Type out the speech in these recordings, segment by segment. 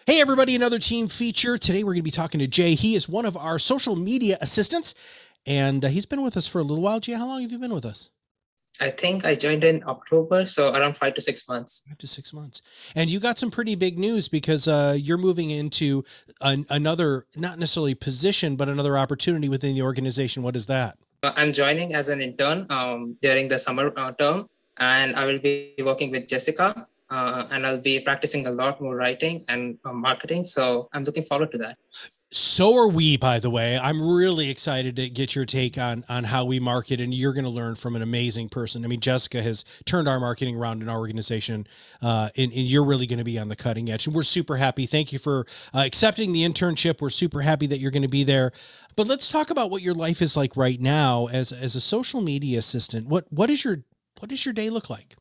Hey, everybody, another team feature. Today, we're going to be talking to Jay. He is one of our social media assistants, and he's been with us for a little while. Jay, how long have you been with us? I think I joined in October, so around 5 to 6 months. 5 to 6 months. And you got some pretty big news because you're moving into another, not necessarily position, but another opportunity within the organization. What is that? I'm joining as an intern during the summer term, and I will be working with Jessica, and I'll be practicing a lot more writing and marketing. So I'm looking forward to that. So are we, by the way. I'm really excited to get your take on how we market, and you're going to learn from an amazing person. I mean, Jessica has turned our marketing around in our organization, and you're really going to be on the cutting edge. And we're super happy. Thank you for accepting the internship. We're super happy that you're going to be there. But let's talk about what your life is like right now as a social media assistant. What does your day look like?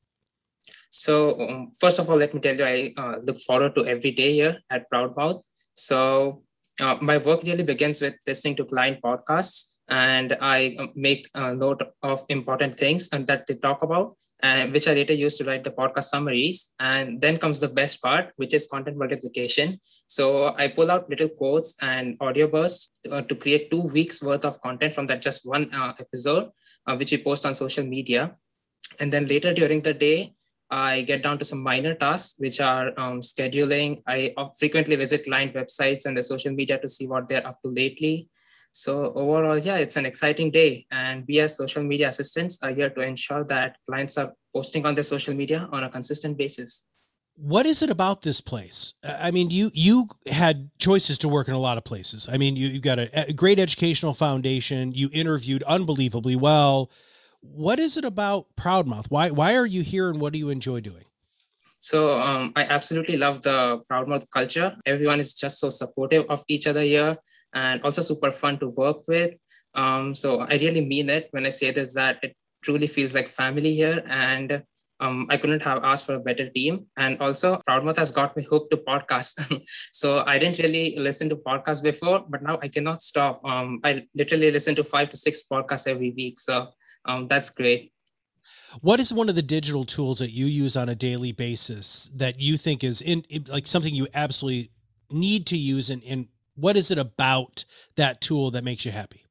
So first of all, let me tell you, I look forward to every day here at Proudmouth. So my work really begins with listening to client podcasts, and I make a note of important things and that they talk about, and which I later use to write the podcast summaries. And then comes the best part, which is content multiplication. So I pull out little quotes and audio bursts to create 2 weeks worth of content from that just one episode, which we post on social media. And then later during the day, I get down to some minor tasks, which are scheduling. I frequently visit client websites and the social media to see what they're up to lately. So overall, yeah, it's an exciting day. And we as social media assistants are here to ensure that clients are posting on their social media on a consistent basis. What is it about this place? I mean, you had choices to work in a lot of places. I mean, you've got a great educational foundation. You interviewed unbelievably well. What is it about Proudmouth? Why are you here, and what do you enjoy doing? So I absolutely love the Proudmouth culture. Everyone is just so supportive of each other here and also super fun to work with. So I really mean it when I say this, that it truly feels like family here. And I couldn't have asked for a better team. And also, Proudmouth has got me hooked to podcasts. So I didn't really listen to podcasts before, but now I cannot stop. I literally listen to 5 to 6 podcasts every week. So that's great. What is one of the digital tools that you use on a daily basis that you think is like something you absolutely need to use, and what is it about that tool that makes you happy?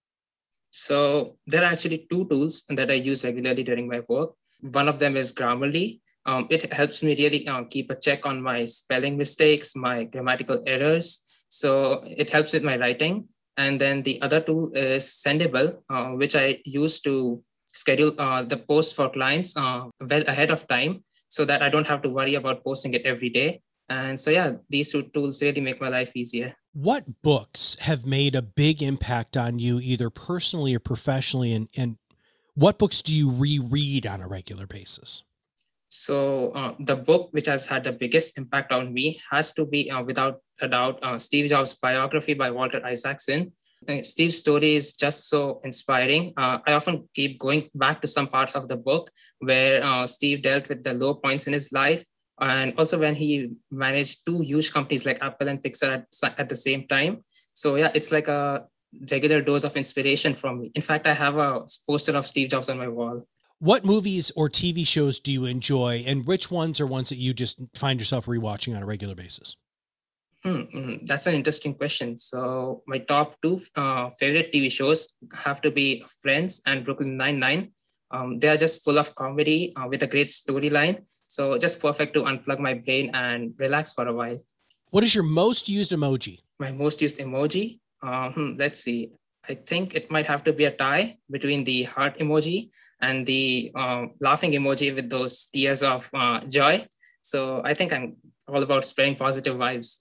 So there are actually two tools that I use regularly during my work. One of them is Grammarly. It helps me really keep a check on my spelling mistakes, my grammatical errors. So it helps with my writing. And then the other tool is Sendable, which I use to schedule the post for clients well ahead of time so that I don't have to worry about posting it every day. And so, yeah, these two tools really make my life easier. What books have made a big impact on you, either personally or professionally, and what books do you reread on a regular basis? So the book which has had the biggest impact on me has to be, without a doubt, Steve Jobs' biography by Walter Isaacson. Steve's story is just so inspiring. I often keep going back to some parts of the book where Steve dealt with the low points in his life, and also when he managed two huge companies like Apple and Pixar at the same time. So yeah, it's like a regular dose of inspiration from me. In fact, I have a poster of Steve Jobs on my wall. What movies or TV shows do you enjoy, and which ones are ones that you just find yourself rewatching on a regular basis? That's an interesting question. So my top two favorite TV shows have to be Friends and Brooklyn Nine-Nine. They are just full of comedy with a great storyline. So just perfect to unplug my brain and relax for a while. What is your most used emoji? My most used emoji, let's see. I think it might have to be a tie between the heart emoji and the laughing emoji with those tears of joy. So I think I'm all about spreading positive vibes.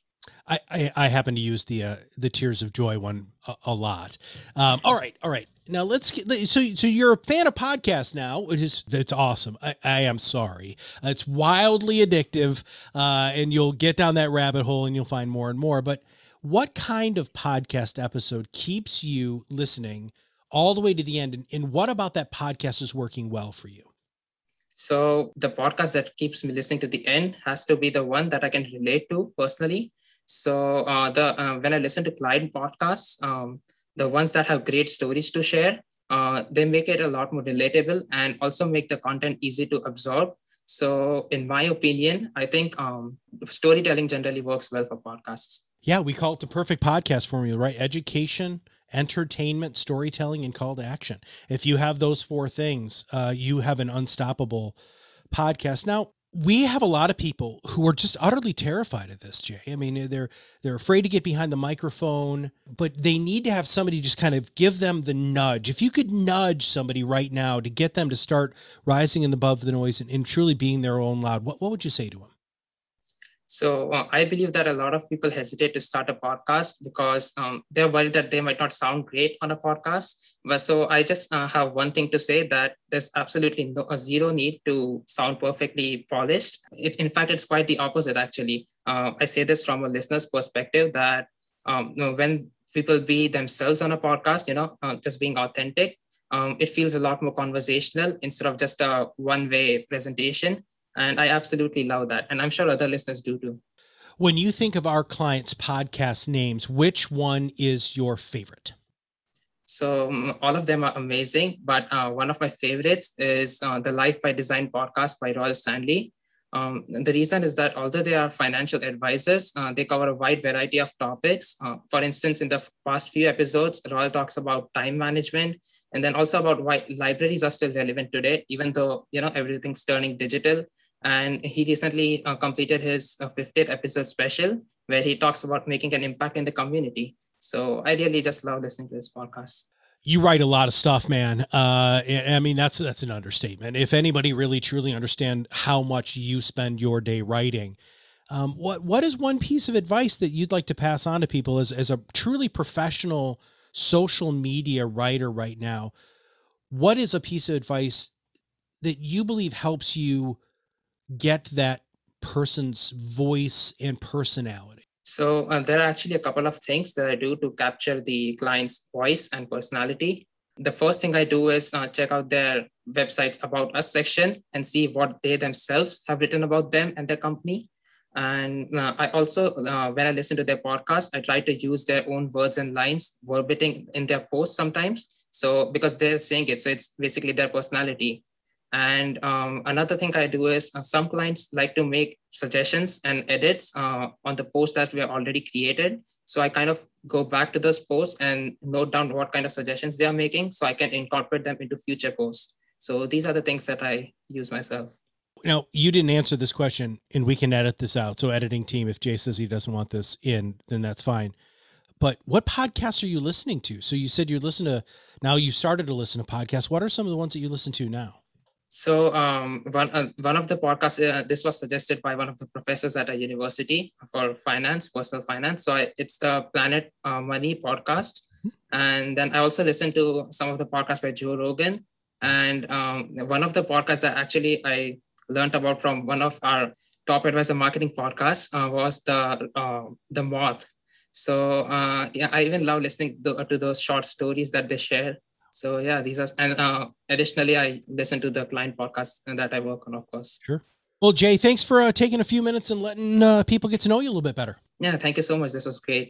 I happen to use the tears of joy one a lot. All right. Now let's get so you're a fan of podcasts now, which is that's awesome. I am sorry, it's wildly addictive, and you'll get down that rabbit hole and you'll find more and more. But what kind of podcast episode keeps you listening all the way to the end, and what about that podcast is working well for you? So the podcast that keeps me listening to the end has to be the one that I can relate to personally. So the when I listen to client podcasts, the ones that have great stories to share, they make it a lot more relatable and also make the content easy to absorb. So in my opinion, I think storytelling generally works well for podcasts. Yeah, we call it the perfect podcast formula, right? Education, entertainment, storytelling, and call to action. If you have those four things, you have an unstoppable podcast. Now, we have a lot of people who are just utterly terrified of this, Jay. I mean, they're afraid to get behind the microphone, but they need to have somebody just kind of give them the nudge. If you could nudge somebody right now to get them to start rising above the noise and truly being their own loud, what would you say to them? So I believe that a lot of people hesitate to start a podcast because they're worried that they might not sound great on a podcast. But so I just have one thing to say, that there's absolutely zero need to sound perfectly polished. In fact, it's quite the opposite, actually. I say this from a listener's perspective, that when people be themselves on a podcast, just being authentic, it feels a lot more conversational instead of just a one-way presentation. And I absolutely love that. And I'm sure other listeners do too. When you think of our clients' podcast names, which one is your favorite? So all of them are amazing, but one of my favorites is the Life by Design podcast by Royal Stanley. The reason is that although they are financial advisors, they cover a wide variety of topics. For instance, in the past few episodes, Royal talks about time management, and then also about why libraries are still relevant today, even though everything's turning digital. And he recently completed his 50th episode special, where he talks about making an impact in the community. So I really just love listening to this podcast. You write a lot of stuff, man. I mean, that's an understatement. If anybody really truly understand how much you spend your day writing, what is one piece of advice that you'd like to pass on to people as a truly professional social media writer right now? What is a piece of advice that you believe helps you get that person's voice and personality? So there are actually a couple of things that I do to capture the client's voice and personality. The first thing I do is check out their website's About Us section and see what they themselves have written about them and their company. And I also, when I listen to their podcast, I try to use their own words and lines verbatim in their posts sometimes. So because they're saying it, so it's basically their personality. And another thing I do is some clients like to make suggestions and edits on the post that we have already created. So I kind of go back to those posts and note down what kind of suggestions they are making so I can incorporate them into future posts. So these are the things that I use myself. Now, you didn't answer this question, and we can edit this out. So editing team, if Jay says he doesn't want this in, then that's fine. But what podcasts are you listening to? So you said now you started to listen to podcasts. What are some of the ones that you listen to now? So one of the podcasts, this was suggested by one of the professors at a university for finance, personal finance. So it's the Planet Money podcast. And then I also listened to some of the podcasts by Joe Rogan. And one of the podcasts that actually I learned about from one of our top advisor marketing podcasts was the Moth. So yeah, I even love listening to those short stories that they share. So yeah, these are, and additionally, I listen to the client podcast that I work on, of course. Sure. Well, Jay, thanks for taking a few minutes and letting people get to know you a little bit better. Yeah, thank you so much. This was great.